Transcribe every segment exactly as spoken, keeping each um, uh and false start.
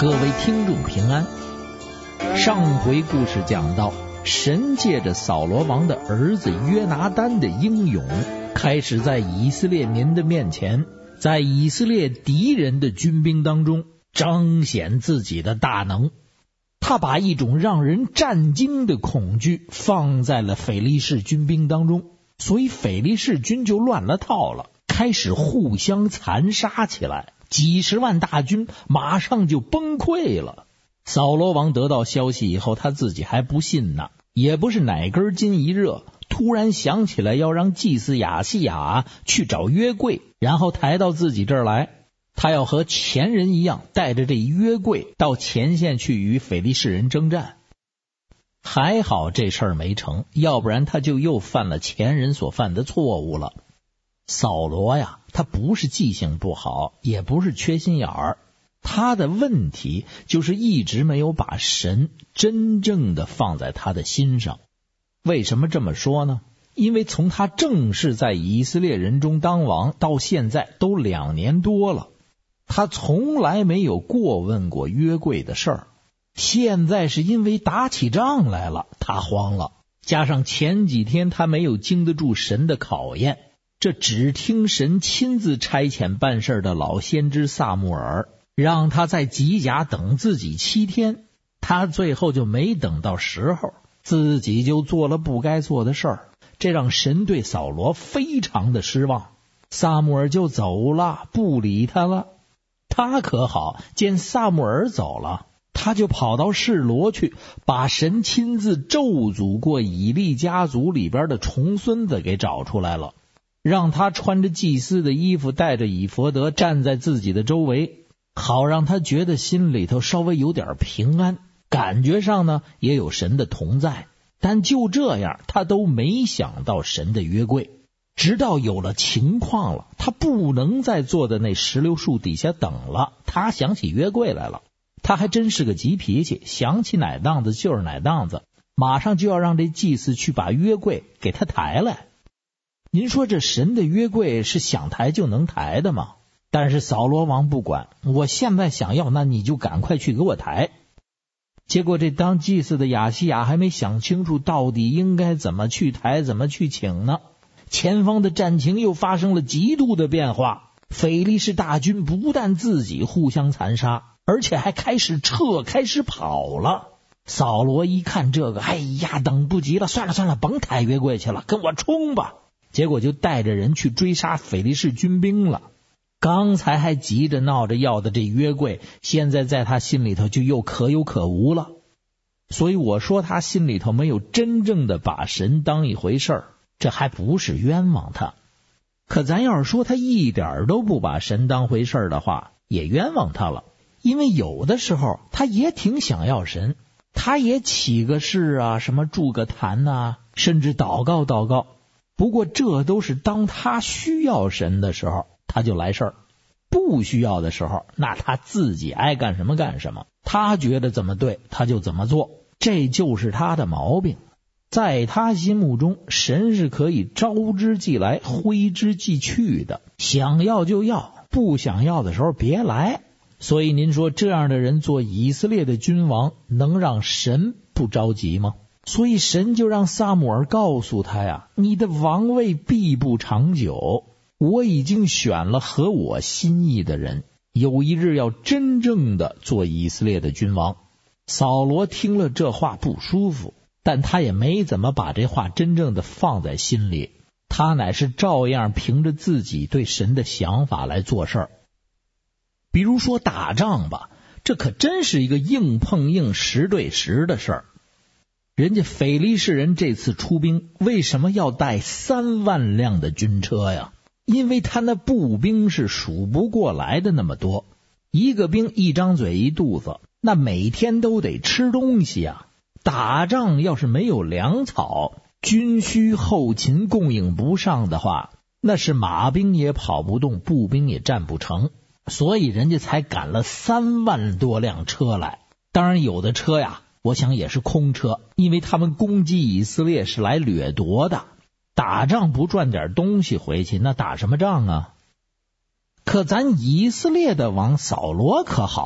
各位听众平安。上回故事讲到，神借着扫罗王的儿子约拿单的英勇，开始在以色列民的面前，在以色列敌人的军兵当中彰显自己的大能。他把一种让人战惊的恐惧放在了腓力士军兵当中，所以腓力士军就乱了套了，开始互相残杀起来，几十万大军马上就崩溃了。扫罗王得到消息以后，他自己还不信呢，也不是哪根筋一热，突然想起来要让祭司亚细亚去找约柜，然后抬到自己这儿来。他要和前人一样，带着这约柜到前线去与腓力士人征战。还好这事儿没成，要不然他就又犯了前人所犯的错误了。扫罗呀，他不是记性不好，也不是缺心眼儿，他的问题就是一直没有把神真正的放在他的心上。为什么这么说呢？因为从他正式在以色列人中当王到现在都两年多了，他从来没有过问过约柜的事儿。现在是因为打起仗来了，他慌了，加上前几天他没有经得住神的考验，这只听神亲自差遣办事的老先知撒母耳，让他在吉甲等自己七天，他最后就没等到时候，自己就做了不该做的事儿，这让神对扫罗非常的失望。撒母耳就走了，不理他了。他可好，见撒母耳走了，他就跑到示罗去，把神亲自咒诅过以利家族里边的重孙子给找出来了，让他穿着祭司的衣服，带着以弗得站在自己的周围，好让他觉得心里头稍微有点平安，感觉上呢也有神的同在。但就这样，他都没想到神的约柜。直到有了情况了，他不能再坐在那石榴树底下等了，他想起约柜来了。他还真是个急脾气，想起哪档子就是哪档子，马上就要让这祭司去把约柜给他抬来。您说这神的约柜是想抬就能抬的吗？但是扫罗王不管，我现在想要，那你就赶快去给我抬。结果这当祭司的亚细亚还没想清楚到底应该怎么去抬，怎么去请呢，前方的战情又发生了极度的变化。腓力士大军不但自己互相残杀，而且还开始撤，开始跑了。扫罗一看这个，哎呀，等不及了，算了算了，甭抬约柜去了，跟我冲吧。结果就带着人去追杀腓力士军兵了。刚才还急着闹着要的这约柜，现在在他心里头就又可有可无了。所以我说他心里头没有真正的把神当一回事儿，这还不是冤枉他。可咱要是说他一点都不把神当回事儿的话，也冤枉他了。因为有的时候他也挺想要神，他也起个誓啊，什么筑个坛啊，甚至祷告祷告。不过这都是当他需要神的时候他就来事儿，不需要的时候那他自己爱干什么干什么，他觉得怎么对他就怎么做，这就是他的毛病。在他心目中，神是可以招之即来，挥之即去的，想要就要，不想要的时候别来。所以您说这样的人做以色列的君王，能让神不着急吗？所以神就让撒母耳告诉他呀，你的王位必不长久，我已经选了合我心意的人，有一日要真正的做以色列的君王。扫罗听了这话不舒服，但他也没怎么把这话真正的放在心里，他乃是照样凭着自己对神的想法来做事儿。比如说打仗吧，这可真是一个硬碰硬实对实的事儿。人家腓力士人这次出兵为什么要带三万辆的军车呀？因为他那步兵是数不过来的那么多，一个兵一张嘴一肚子，那每天都得吃东西啊。打仗要是没有粮草，军需后勤供应不上的话，那是马兵也跑不动，步兵也战不成，所以人家才赶了三万多辆车来。当然有的车呀，我想也是空车，因为他们攻击以色列是来掠夺的，打仗不赚点东西回去，那打什么仗啊？可咱以色列的王扫罗可好，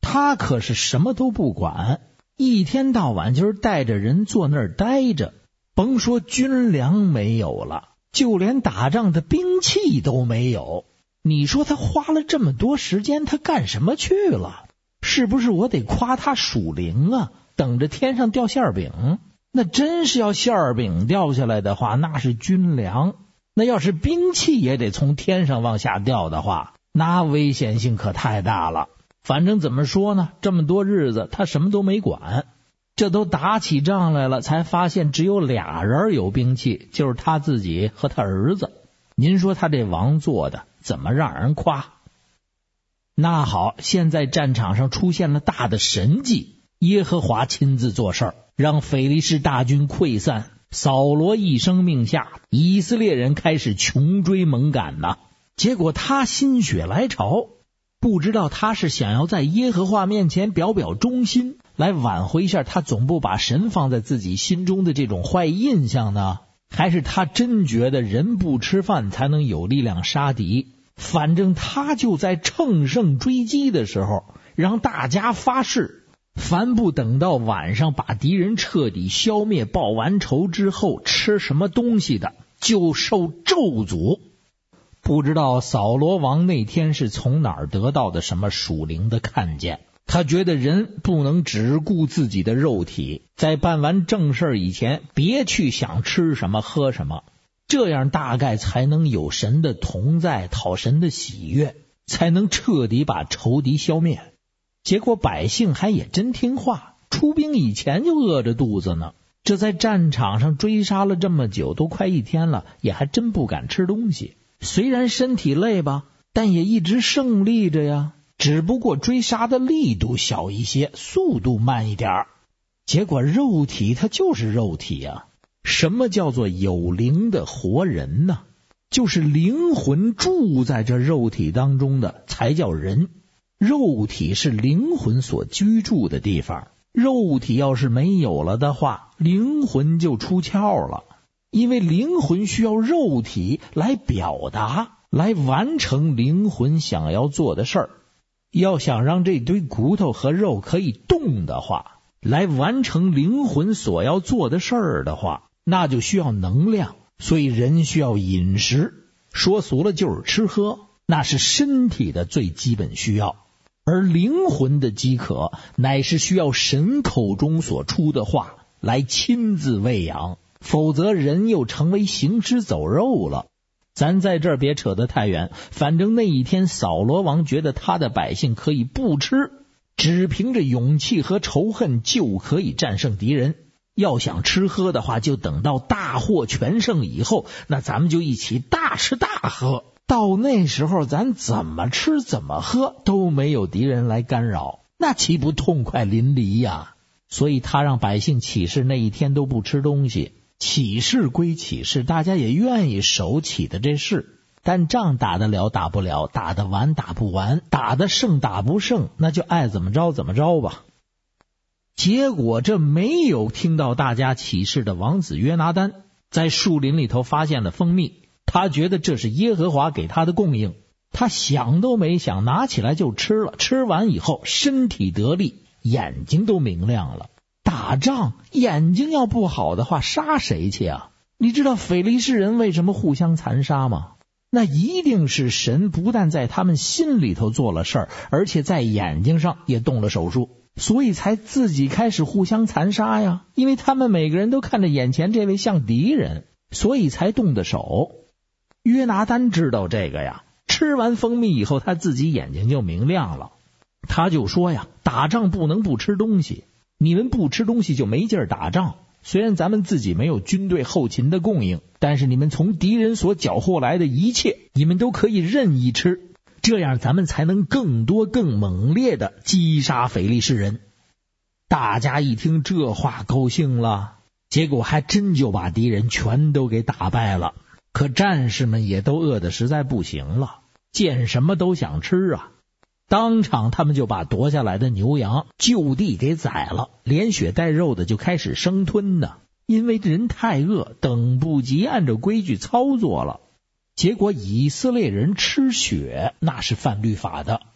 他可是什么都不管，一天到晚就是带着人坐那儿待着，甭说军粮没有了，就连打仗的兵器都没有。你说他花了这么多时间，他干什么去了？是不是我得夸他属灵啊？等着天上掉馅饼？那真是要馅饼掉下来的话，那是军粮；那要是兵器也得从天上往下掉的话，那危险性可太大了。反正怎么说呢，这么多日子他什么都没管，这都打起仗来了，才发现只有俩人有兵器，就是他自己和他儿子。您说他这王做的怎么让人夸？那好，现在战场上出现了大的神迹，耶和华亲自做事儿，让腓力士大军溃散。扫罗一声令下，以色列人开始穷追猛赶呐。结果他心血来潮，不知道他是想要在耶和华面前表表忠心，来挽回一下他总不把神放在自己心中的这种坏印象呢，还是他真觉得人不吃饭才能有力量杀敌？反正他就在乘胜追击的时候，让大家发誓，凡不等到晚上把敌人彻底消灭报完仇之后吃什么东西的，就受咒诅。不知道扫罗王那天是从哪儿得到的什么属灵的看见，他觉得人不能只顾自己的肉体，在办完正事以前别去想吃什么喝什么，这样大概才能有神的同在，讨神的喜悦，才能彻底把仇敌消灭。结果百姓还也真听话，出兵以前就饿着肚子呢，这在战场上追杀了这么久，都快一天了，也还真不敢吃东西。虽然身体累吧，但也一直胜利着呀，只不过追杀的力度小一些，速度慢一点。结果肉体它就是肉体啊。什么叫做有灵的活人呢？就是灵魂住在这肉体当中的才叫人。肉体是灵魂所居住的地方，肉体要是没有了的话，灵魂就出窍了。因为灵魂需要肉体来表达，来完成灵魂想要做的事儿。要想让这堆骨头和肉可以动的话，来完成灵魂所要做的事儿的话，那就需要能量，所以人需要饮食，说俗了就是吃喝，那是身体的最基本需要。而灵魂的饥渴乃是需要神口中所出的话来亲自喂养，否则人又成为行尸走肉了。咱在这儿别扯得太远，反正那一天扫罗王觉得他的百姓可以不吃，只凭着勇气和仇恨就可以战胜敌人。要想吃喝的话，就等到大获全胜以后，那咱们就一起大吃大喝，到那时候咱怎么吃怎么喝都没有敌人来干扰，那岂不痛快淋漓呀？所以他让百姓起誓那一天都不吃东西。起誓归起誓，大家也愿意守起的这事，但仗打得了打不了，打得完打不完，打得胜打不胜，那就爱怎么着怎么着吧。结果这没有听到大家起誓的王子约拿单在树林里头发现了蜂蜜，他觉得这是耶和华给他的供应，他想都没想拿起来就吃了，吃完以后身体得力，眼睛都明亮了。打仗眼睛要不好的话，杀谁去啊？你知道腓力士人为什么互相残杀吗？那一定是神不但在他们心里头做了事儿，而且在眼睛上也动了手术，所以才自己开始互相残杀呀。因为他们每个人都看着眼前这位像敌人，所以才动的手。约拿单知道这个呀，吃完蜂蜜以后他自己眼睛就明亮了，他就说呀，打仗不能不吃东西，你们不吃东西就没劲儿打仗。虽然咱们自己没有军队后勤的供应，但是你们从敌人所缴获来的一切，你们都可以任意吃，这样咱们才能更多更猛烈的击杀腓力士人。大家一听这话高兴了，结果还真就把敌人全都给打败了。可战士们也都饿得实在不行了，见什么都想吃啊。当场他们就把夺下来的牛羊就地给宰了，连血带肉的就开始生吞呢。因为人太饿，等不及按照规矩操作了。结果以色列人吃血那是犯律法的，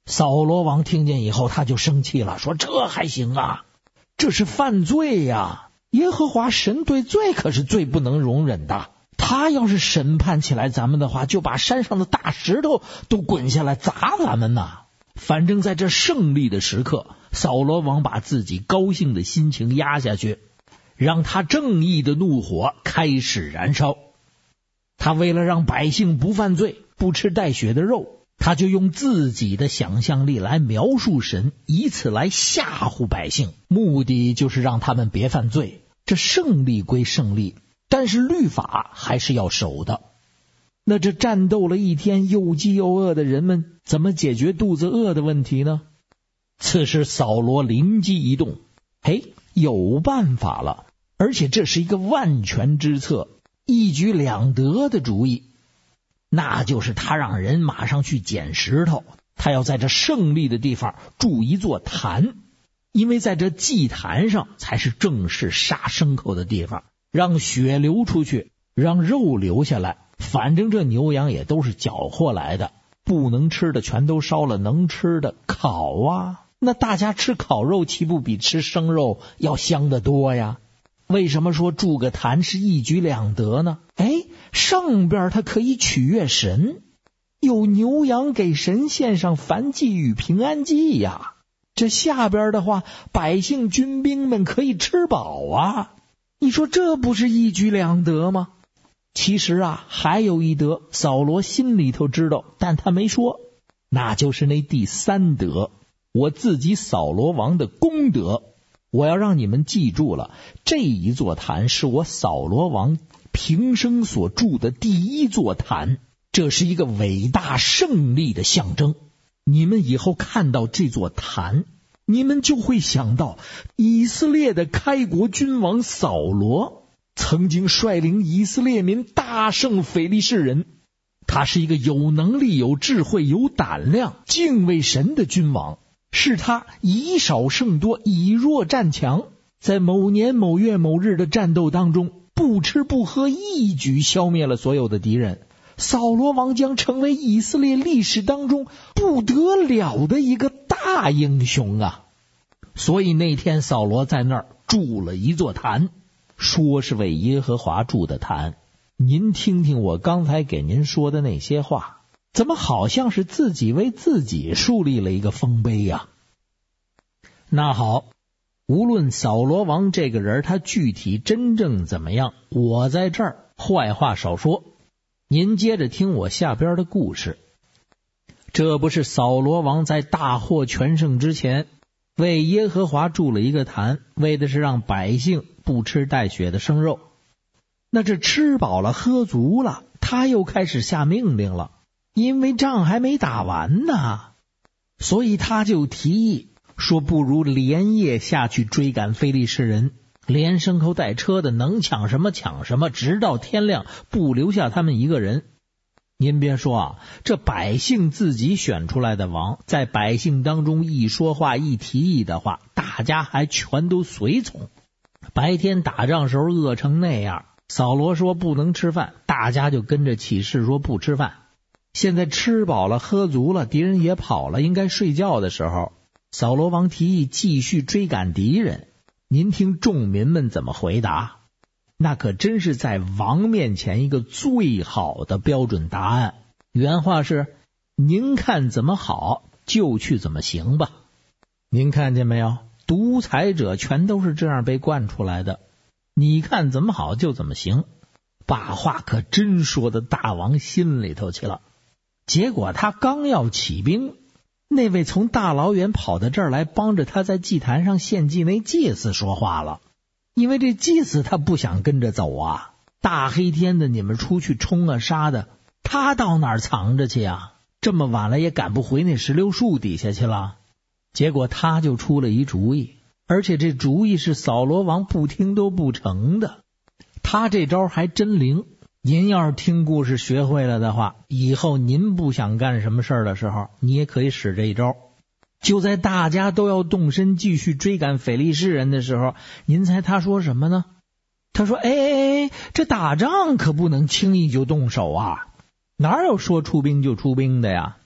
扫罗王听见以后，他就生气了，说这还行啊，这是犯罪呀！耶和华神对罪可是最不能容忍的，他要是审判起来咱们的话，就把山上的大石头都滚下来砸咱们呐！反正在这胜利的时刻，扫罗王把自己高兴的心情压下去，让他正义的怒火开始燃烧。他为了让百姓不犯罪，不吃带血的肉，他就用自己的想象力来描述神，以此来吓唬百姓，目的就是让他们别犯罪。这胜利归胜利，但是律法还是要守的。那这战斗了一天又饥又饿的人们，怎么解决肚子饿的问题呢？此时扫罗灵机一动，嘿，有办法了，而且这是一个万全之策，一举两得的主意。那就是他让人马上去捡石头，他要在这胜利的地方筑一座坛，因为在这祭坛上才是正式杀牲口的地方，让血流出去，让肉流下来，反正这牛羊也都是缴获来的，不能吃的全都烧了，能吃的烤啊，那大家吃烤肉岂不比吃生肉要香得多呀？为什么说筑个坛是一举两得呢？哎，上边它可以取悦神，有牛羊给神献上燔祭与平安祭呀。这下边的话，百姓军兵们可以吃饱啊。你说这不是一举两得吗？其实啊，还有一得，扫罗心里头知道，但他没说，那就是那第三得，我自己扫罗王的功德。我要让你们记住了，这一座坛是我扫罗王平生所筑的第一座坛，这是一个伟大胜利的象征。你们以后看到这座坛，你们就会想到以色列的开国君王扫罗曾经率领以色列民大胜非利士人，他是一个有能力、有智慧、有胆量、敬畏神的君王，是他以少胜多，以弱战强，在某年某月某日的战斗当中，不吃不喝，一举消灭了所有的敌人。扫罗王将成为以色列历史当中不得了的一个大英雄啊！所以那天扫罗在那儿筑了一座坛，说是为耶和华筑的坛。您听听我刚才给您说的那些话，怎么好像是自己为自己树立了一个丰碑呀？那好，无论扫罗王这个人他具体真正怎么样，我在这儿坏话少说，您接着听我下边的故事。这不是扫罗王在大获全胜之前为耶和华筑了一个坛，为的是让百姓不吃带血的生肉。那这吃饱了喝足了，他又开始下命令了，因为仗还没打完呢，所以他就提议说，不如连夜下去追赶非利士人，连牲口带车的能抢什么抢什么，直到天亮，不留下他们一个人。您别说啊，这百姓自己选出来的王，在百姓当中一说话一提议的话，大家还全都随从。白天打仗时候饿成那样，扫罗说不能吃饭，大家就跟着起誓说不吃饭。现在吃饱了喝足了，敌人也跑了，应该睡觉的时候，扫罗王提议继续追赶敌人。您听众民们怎么回答？那可真是在王面前一个最好的标准答案。原话是：您看怎么好就去怎么行吧。您看见没有？独裁者全都是这样被惯出来的，你看怎么好就怎么行，把话可真说到大王心里头去了。结果他刚要起兵，那位从大老远跑到这儿来帮着他在祭坛上献祭那祭司说话了。因为这祭司他不想跟着走啊，大黑天的你们出去冲啊杀的，他到哪儿藏着去啊？这么晚了也赶不回那石榴树底下去了。结果他就出了一主意，而且这主意是扫罗王不听都不成的。他这招还真灵，您要是听故事学会了的话，以后您不想干什么事儿的时候，你也可以使这一招。就在大家都要动身继续追赶非利士人的时候，您猜他说什么呢？他说：哎哎哎，这打仗可不能轻易就动手啊，哪有说出兵就出兵的呀？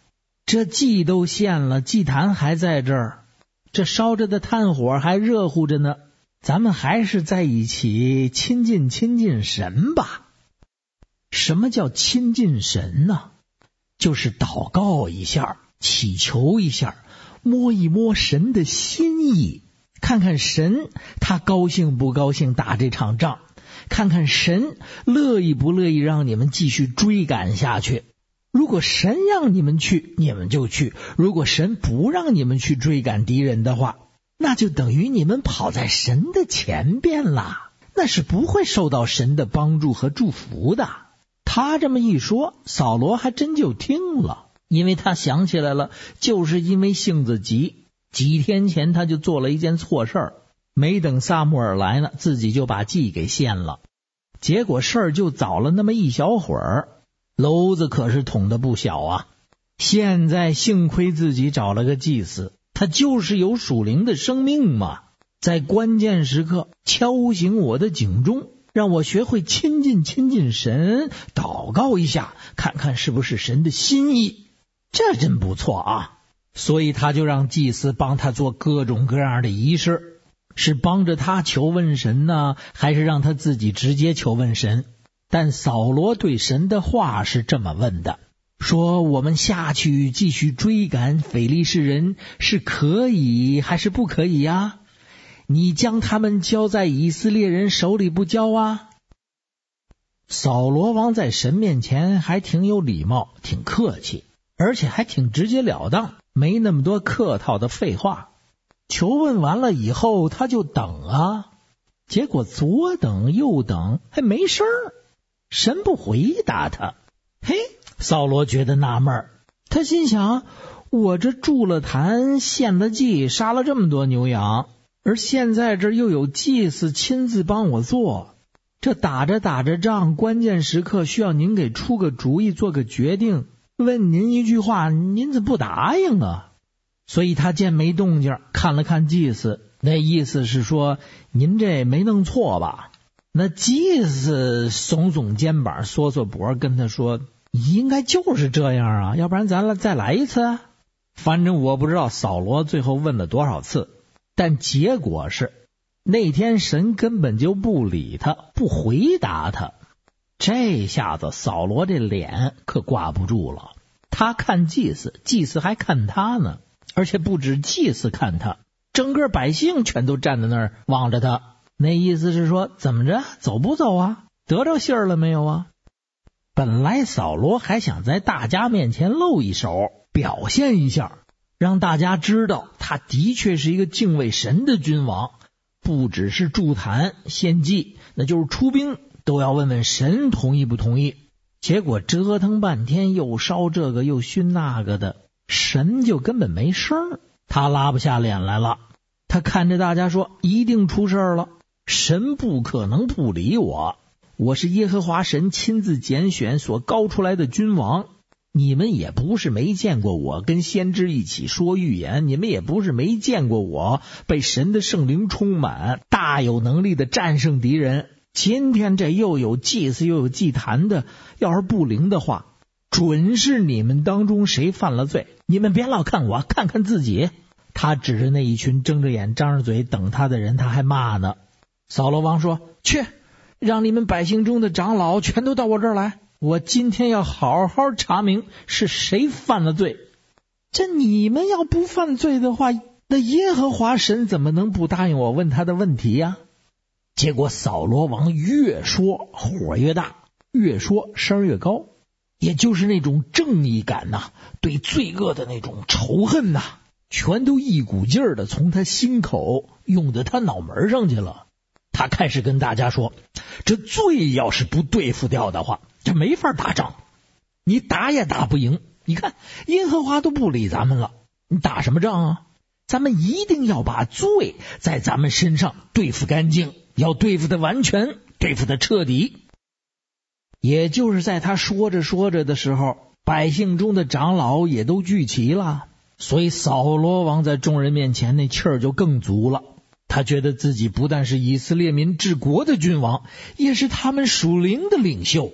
这祭都献了，祭坛还在这儿，这烧着的炭火还热乎着呢，咱们还是在一起亲近亲近神吧。什么叫亲近神呢？就是祷告一下，祈求一下，摸一摸神的心意，看看神他高兴不高兴打这场仗，看看神乐意不乐意让你们继续追赶下去。如果神让你们去，你们就去；如果神不让你们去追赶敌人的话，那就等于你们跑在神的前边了，那是不会受到神的帮助和祝福的。他这么一说，扫罗还真就听了，因为他想起来了，就是因为性子急，几天前他就做了一件错事儿，没等撒母耳来呢，自己就把祭给献了，结果事儿就早了那么一小会儿，篓子可是捅得不小啊。现在幸亏自己找了个祭司，他就是有属灵的生命嘛，在关键时刻敲醒我的警钟，让我学会亲近亲近神，祷告一下，看看是不是神的心意，这真不错啊。所以他就让祭司帮他做各种各样的仪式，是帮着他求问神呢，还是让他自己直接求问神？但扫罗对神的话是这么问的，说我们下去继续追赶非利士人是可以还是不可以呀？你将他们交在以色列人手里不交啊？扫罗王在神面前还挺有礼貌，挺客气，而且还挺直截了当，没那么多客套的废话。求问完了以后他就等啊，结果左等右等还没事儿，神不回答他。嘿，扫罗觉得纳闷儿，他心想，我这筑了坛，献了祭，杀了这么多牛羊，而现在这又有祭司亲自帮我做，这打着打着仗，关键时刻需要您给出个主意，做个决定，问您一句话，您怎么不答应啊？所以他见没动静，看了看祭司，那意思是说，您这没弄错吧？那祭司耸耸肩膀，缩缩脖，跟他说，应该就是这样啊，要不然咱再来一次啊。反正我不知道扫罗最后问了多少次，但结果是那天神根本就不理他，不回答他。这下子扫罗这脸可挂不住了，他看祭司，祭司还看他呢，而且不止祭司看他，整个百姓全都站在那儿望着他。那意思是说，怎么着，走不走啊？得着信儿了没有啊？本来扫罗还想在大家面前露一手，表现一下，让大家知道他的确是一个敬畏神的君王，不只是筑坛献祭，那就是出兵都要问问神同意不同意。结果折腾半天，又烧这个又熏那个的，神就根本没声，他拉不下脸来了。他看着大家说，一定出事了，神不可能不理我，我是耶和华神亲自拣选所高出来的君王，你们也不是没见过我跟先知一起说预言，你们也不是没见过我被神的圣灵充满，大有能力的战胜敌人。今天这又有祭司又有祭坛的，要是不灵的话，准是你们当中谁犯了罪，你们别老看我，看看自己。他指着那一群睁着眼张着嘴等他的人，他还骂呢。扫罗王说，去，让你们百姓中的长老全都到我这儿来，我今天要好好查明是谁犯了罪。这你们要不犯罪的话，那耶和华神怎么能不答应我问他的问题呀？结果扫罗王越说火越大，越说声越高，也就是那种正义感呐、啊，对罪恶的那种仇恨呐、啊，全都一股劲儿的从他心口涌到他脑门上去了。他开始跟大家说，这罪要是不对付掉的话，这没法打仗，你打也打不赢。你看耶和华都不理咱们了，你打什么仗啊？咱们一定要把罪在咱们身上对付干净，要对付的完全，对付的彻底。也就是在他说着说着的时候，百姓中的长老也都聚齐了，所以扫罗王在众人面前那气儿就更足了。他觉得自己不但是以色列民治国的君王，也是他们属灵的领袖。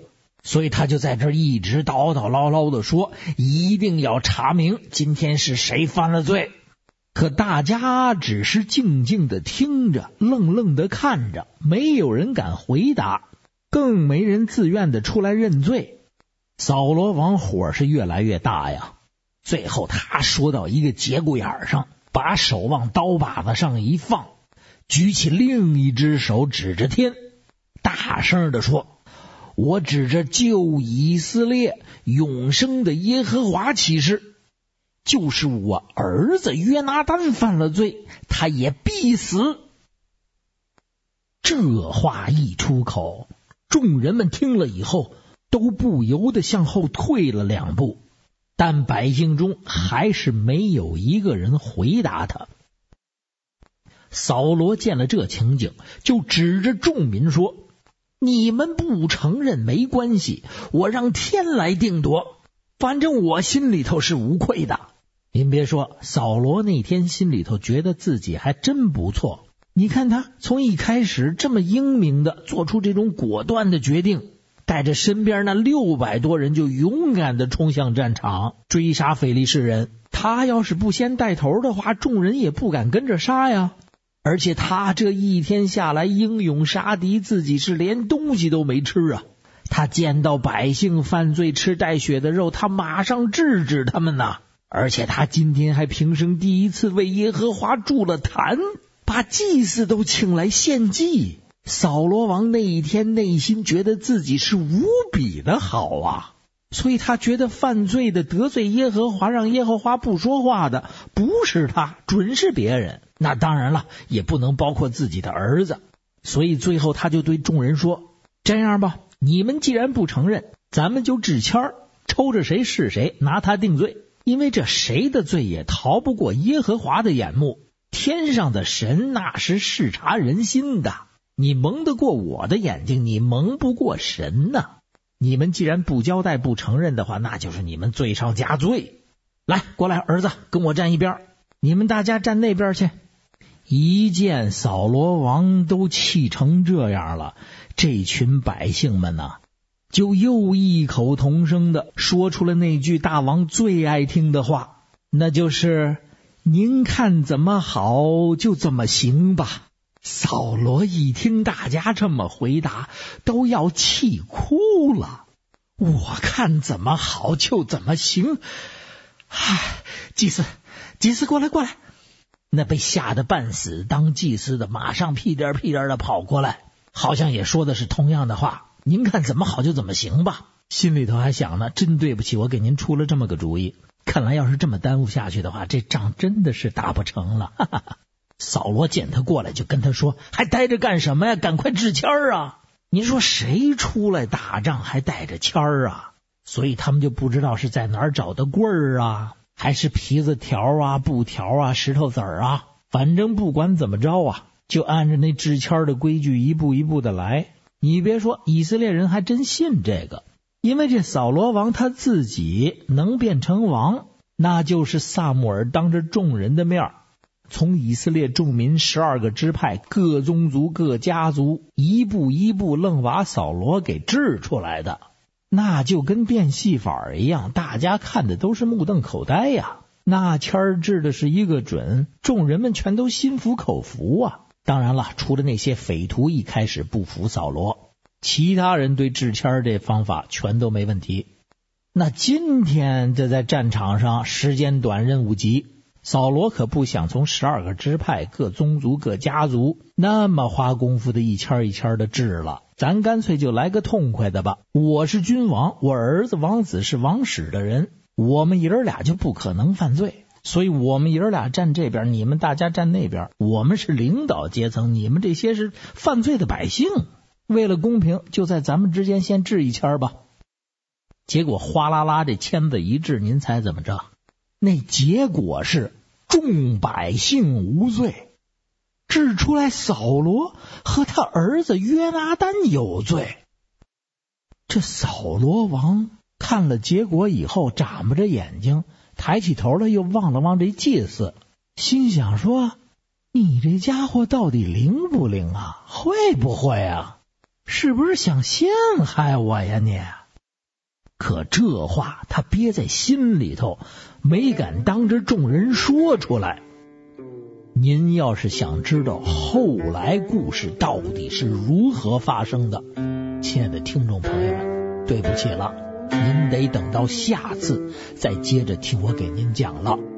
所以他就在这儿一直叨叨唠唠的说，一定要查明今天是谁犯了罪。可大家只是静静的听着，愣愣的看着，没有人敢回答，更没人自愿的出来认罪。扫罗王火是越来越大呀，最后他说到一个节骨眼上，把手往刀把子上一放，举起另一只手指着天，大声的说，我指着救以色列永生的耶和华起誓，就是我儿子约拿单犯了罪，他也必死。这话一出口，众人们听了以后都不由得向后退了两步，但百姓中还是没有一个人回答他。扫罗见了这情景，就指着众民说，你们不承认没关系，我让天来定夺，反正我心里头是无愧的。您别说，扫罗那天心里头觉得自己还真不错。你看他从一开始这么英明的做出这种果断的决定，带着身边那六百多人就勇敢的冲向战场追杀非利士人。他要是不先带头的话，众人也不敢跟着杀呀。而且他这一天下来英勇杀敌，自己是连东西都没吃啊。他见到百姓犯罪吃带血的肉，他马上制止他们呐。而且他今天还平生第一次为耶和华筑了坛，把祭司都请来献祭。扫罗王那一天内心觉得自己是无比的好啊，所以他觉得犯罪的得罪耶和华让耶和华不说话的不是他，准是别人。那当然了，也不能包括自己的儿子。所以最后他就对众人说，这样吧，你们既然不承认，咱们就掷签儿，抽着谁是谁，拿他定罪。因为这谁的罪也逃不过耶和华的眼目，天上的神那是视察人心的，你蒙得过我的眼睛，你蒙不过神呐。你们既然不交代不承认的话，那就是你们罪上加罪。来，过来，儿子，跟我站一边，你们大家站那边去。一见扫罗王都气成这样了，这群百姓们呢，就又异口同声的说出了那句大王最爱听的话，那就是您看怎么好就怎么行吧。扫罗一听大家这么回答，都要气哭了。我看怎么好就怎么行。唉，祭司，祭司过来过来。那被吓得半死当祭司的马上屁颠屁颠的跑过来，好像也说的是同样的话，您看怎么好就怎么行吧。心里头还想呢，真对不起，我给您出了这么个主意，看来要是这么耽误下去的话，这仗真的是打不成了。哈哈哈。扫罗见他过来就跟他说，还待着干什么呀，赶快掷签儿啊。你说谁出来打仗还带着签儿啊？所以他们就不知道是在哪儿找的棍儿啊，还是皮子条啊、布条啊、石头子儿啊，反正不管怎么着啊，就按着那掷签的规矩一步一步的来。你别说，以色列人还真信这个，因为这扫罗王他自己能变成王，那就是撒母耳当着众人的面，从以色列众民十二个支派各宗族各家族一步一步愣把扫罗给治出来的，那就跟变戏法一样，大家看的都是目瞪口呆呀。那签儿治的是一个准，众人们全都心服口服啊。当然了，除了那些匪徒一开始不服扫罗，其他人对治签这方法全都没问题。那今天这在战场上时间短任务急，扫罗可不想从十二个支派各宗族各家族那么花功夫的一签一签的治了，咱干脆就来个痛快的吧。我是君王，我儿子王子是王室的人，我们爷儿俩就不可能犯罪，所以我们爷儿俩站这边，你们大家站那边。我们是领导阶层，你们这些是犯罪的百姓，为了公平，就在咱们之间先治一签吧。结果哗啦啦这签子一治，您猜怎么着？那结果是众百姓无罪，治出来扫罗和他儿子约拿单有罪。这扫罗王看了结果以后，眨巴着眼睛，抬起头来又望了望这祭司，心想说，你这家伙到底灵不灵啊？会不会啊？是不是想陷害我呀你？ 可这话他憋在心里头，没敢当着众人说出来。您要是想知道后来故事到底是如何发生的，亲爱的听众朋友们，对不起了，您得等到下次再接着听我给您讲了。